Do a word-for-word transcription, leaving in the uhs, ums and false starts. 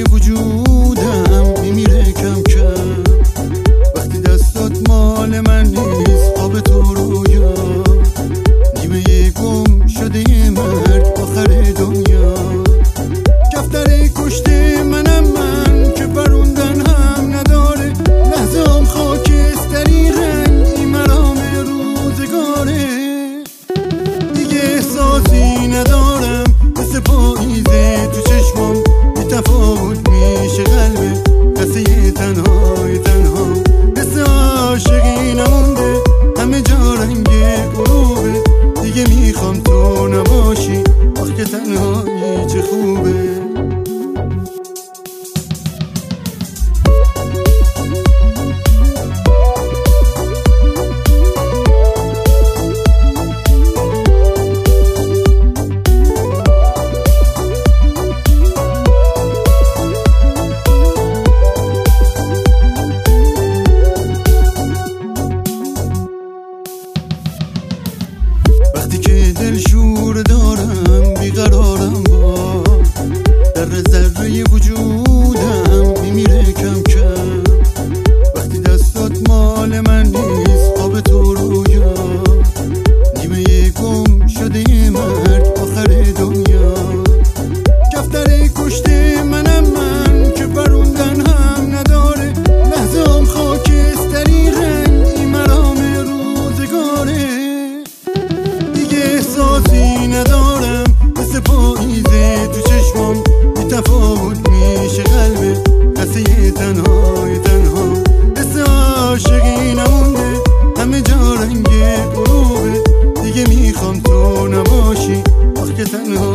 ذره وجودم میمیره کم کم وقتی دستات مال من نیست، خواب تو رویا نیمه گم شده مرد آخر دنیا. کفتر کشته منم من که پروندن هم نداره، لحظه هم خاکستری رنگی مرام روزگاره. دیگه احساسی ندارم مثل پاییزه تو چشمام، بی تفاوت میشه قلبه قصه تنهای تنها. حس عاشقی نمونده همه جا رنگ غروبه، دیگه میخوام تو نباشی آخ که تنهایی چه خوبه. وقتی که دل شور دارم بیقرارم با ذره ذره وجودم میمیره کم کم وقتی دستات مال من نیست، خواب تو رویا نیمه گم شده مرد آخر دنیا. کفتر کشته منم من که پروندن هم نداره، لحظه هم خاکستری رنگی مرام روزگاره. احساسی ندارم مثل پاییزه تو چشمام، بی تفاوت میشه قلبه قصه تنهای تنها. حس عاشقی نمونده همه جا رنگ غروبه، دیگه میخوام تو نباشی آخ که تنها